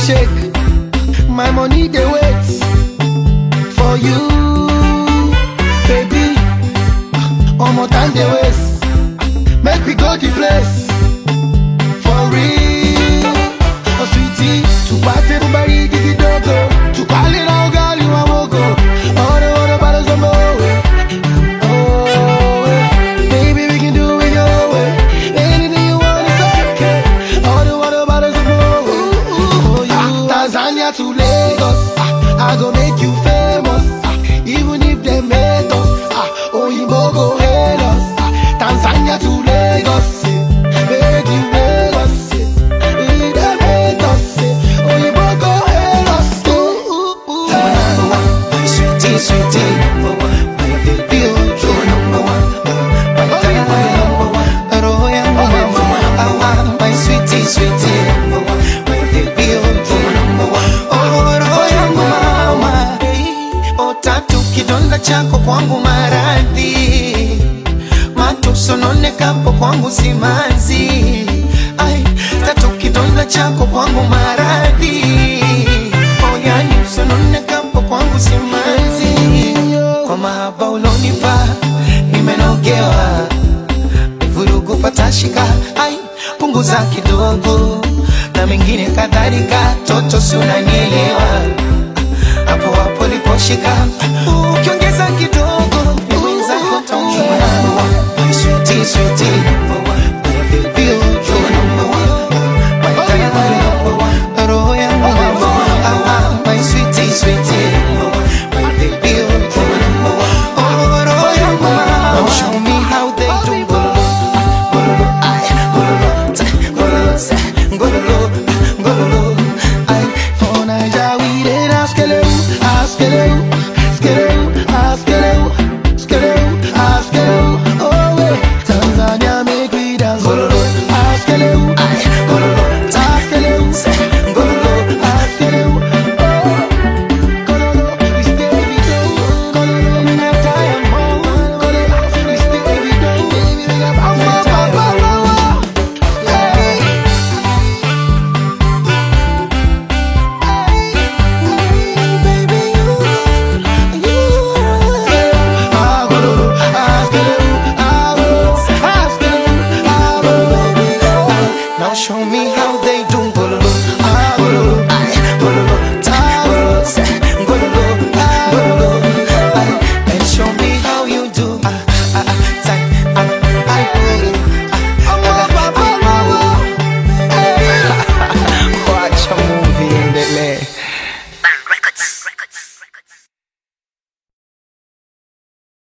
shake. My money they wait for you, baby. One more time they waste. Make we go the place for real. Oh sweetie, to party everybody give it dogo. To call it out, girl, you want go. All the bottles of more. Oh, baby, we can do it your way. Anything you want is okay. All the bottles of more. Oh, you Tanzania to Lagos. I go make you famous. Even if they hate us. Oh, you go hate us. Tanzania to Lagos. Make you Lagos. If they hate us. Oh, you go hate us. Sweetie, sweetie, my baby, you're number one. My diamond, number one. Roho yangu number one. My sweetie, sweetie, my baby, you're number one. Roho yangu mama. Tatu kidonda chako kwangu maradhi, matusononekapo kwangu simanzi. Ay, tatu kidonda chako kwangu maradhi, yani usononekapo kwangu simanzi. Kwa mahaba ulonipa nimenogewa, vurugu patashika. Ay, punguza kidogo na mengine kadhalika. Toto si unanielewa, hapo hapo liposhika. Ukiongeza kidogo, niweza kutonjua. Sweetie, sweetie,